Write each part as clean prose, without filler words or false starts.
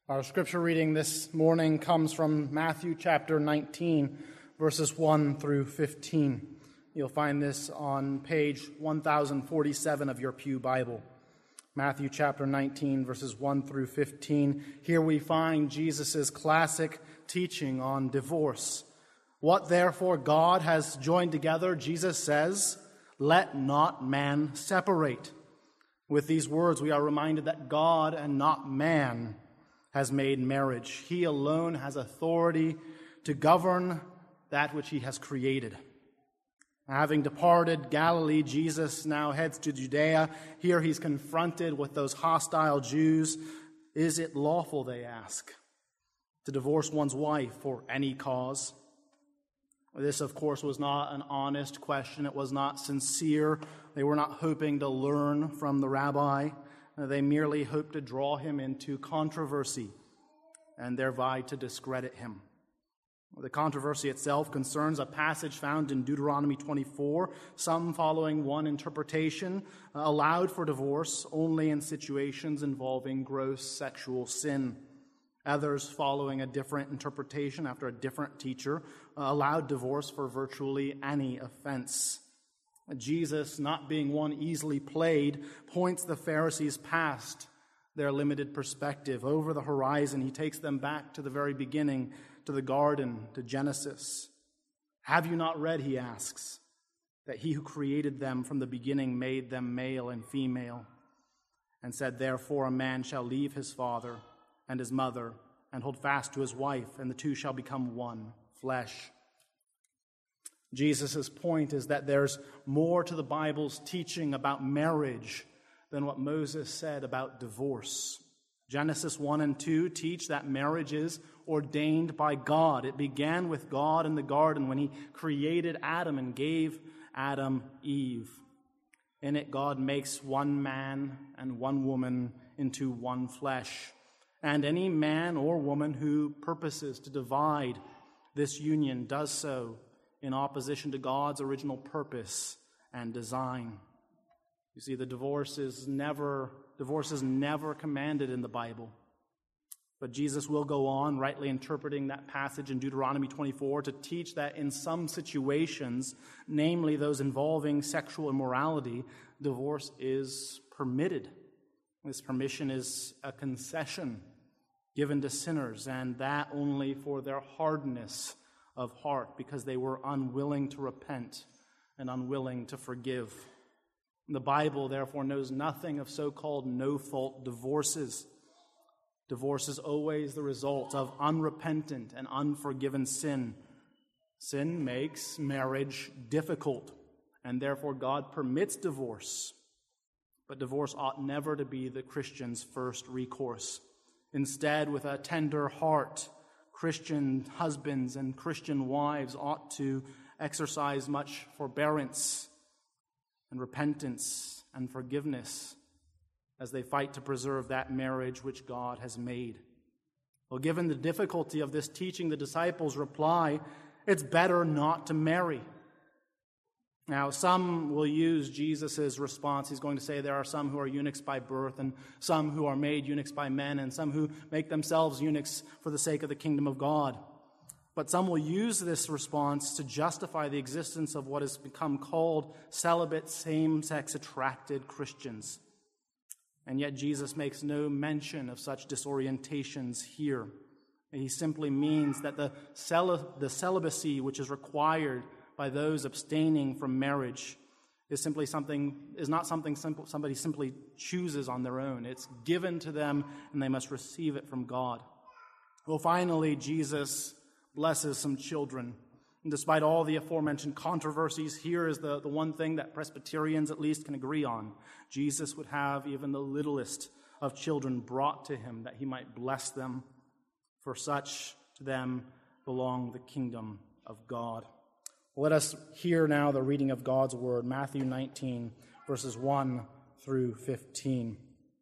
Our scripture reading this morning comes from Matthew chapter 19, verses 1 through 15. You'll find this on page 1047 of your Pew Bible. Matthew chapter 19, verses 1 through 15. Here we find Jesus' classic teaching on divorce. What therefore God has joined together, Jesus says, let not man separate. With these words, we are reminded that God and not man has made marriage. He alone has authority to govern that which he has created. Having departed Galilee, Jesus now heads to Judea. Here he's confronted with those hostile Jews. Is it lawful, they ask, to divorce one's wife for any cause? This, of course, was not an honest question. It was not sincere. They were not hoping to learn from the rabbi. They merely hoped to draw him into controversy and thereby to discredit him. The controversy itself concerns a passage found in Deuteronomy 24. Some, following one interpretation, allowed for divorce only in situations involving gross sexual sin. Others, following a different interpretation after a different teacher, allowed divorce for virtually any offense. Jesus, not being one easily played, points the Pharisees past their limited perspective. Over the horizon, he takes them back to the very beginning, to the garden, to Genesis. Have you not read, he asks, that he who created them from the beginning made them male and female, and said, therefore a man shall leave his father and his mother and hold fast to his wife, and the two shall become one flesh. Jesus' point is that there's more to the Bible's teaching about marriage than what Moses said about divorce. Genesis 1 and 2 teach that marriage is ordained by God. It began with God in the garden when he created Adam and gave Adam Eve. In it, God makes one man and one woman into one flesh. And any man or woman who purposes to divide this union does so in opposition to God's original purpose and design. You see, the divorce is never commanded in the Bible. But Jesus will go on, rightly interpreting that passage in Deuteronomy 24, to teach that in some situations, namely those involving sexual immorality, divorce is permitted. This permission is a concession given to sinners, and that only for their hardness of heart, because they were unwilling to repent and unwilling to forgive. The Bible, therefore, knows nothing of so-called no-fault divorces. Divorce is always the result of unrepentant and unforgiven sin. Sin makes marriage difficult, and therefore God permits divorce. But divorce ought never to be the Christian's first recourse. Instead, with a tender heart, Christian husbands and Christian wives ought to exercise much forbearance and repentance and forgiveness as they fight to preserve that marriage which God has made. Well, given the difficulty of this teaching, the disciples reply, it's better not to marry. Now, some will use Jesus' response. He's going to say there are some who are eunuchs by birth, and some who are made eunuchs by men, and some who make themselves eunuchs for the sake of the kingdom of God. But some will use this response to justify the existence of what has become called celibate, same-sex attracted Christians. And yet Jesus makes no mention of such disorientations here. He simply means that the celibacy which is required by those abstaining from marriage is not something somebody simply chooses on their own. It's given to them, and they must receive it from God. Well, finally, Jesus blesses some children. And despite all the aforementioned controversies, here is the one thing that Presbyterians at least can agree on. Jesus would have even the littlest of children brought to him that he might bless them, for such to them belong the kingdom of God. Let us hear now the reading of God's word, Matthew 19, verses 1 through 15.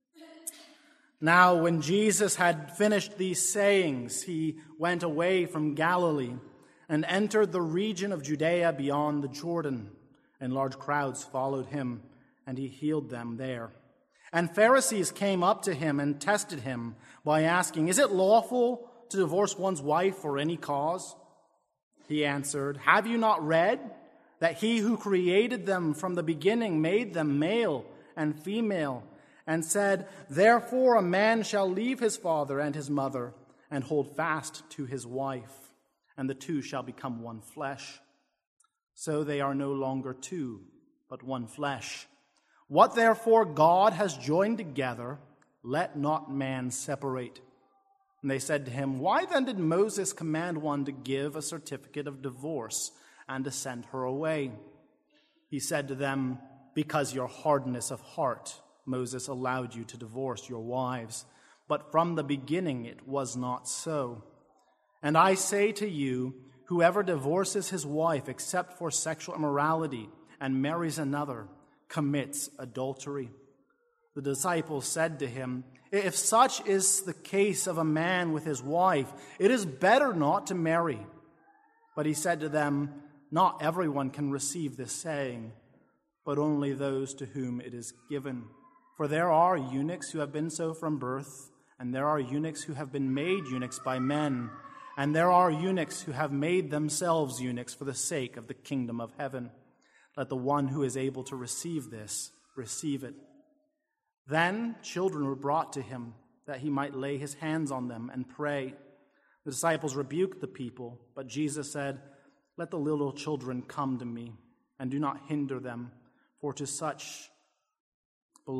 Now, when Jesus had finished these sayings, he went away from Galilee and entered the region of Judea beyond the Jordan, and large crowds followed him, and he healed them there. And Pharisees came up to him and tested him by asking, "Is it lawful to divorce one's wife for any cause?" He answered, "Have you not read that he who created them from the beginning made them male and female, and said, 'Therefore a man shall leave his father and his mother and hold fast to his wife, and the two shall become one flesh.' So they are no longer two, but one flesh. What therefore God has joined together, let not man separate." And they said to him, "Why then did Moses command one to give a certificate of divorce and to send her away?" He said to them, "Because your hardness of heart, Moses allowed you to divorce your wives, but from the beginning it was not so. And I say to you, whoever divorces his wife except for sexual immorality and marries another commits adultery." The disciples said to him, "If such is the case of a man with his wife, it is better not to marry." But he said to them, "Not everyone can receive this saying, but only those to whom it is given. For there are eunuchs who have been so from birth, and there are eunuchs who have been made eunuchs by men, and there are eunuchs who have made themselves eunuchs for the sake of the kingdom of heaven. Let the one who is able to receive this receive it." Then children were brought to him, that he might lay his hands on them and pray. The disciples rebuked the people, but Jesus said, "Let the little children come to me, and do not hinder them, for to such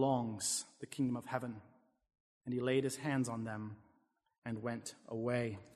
belongs the kingdom of heaven." And he laid his hands on them and went away.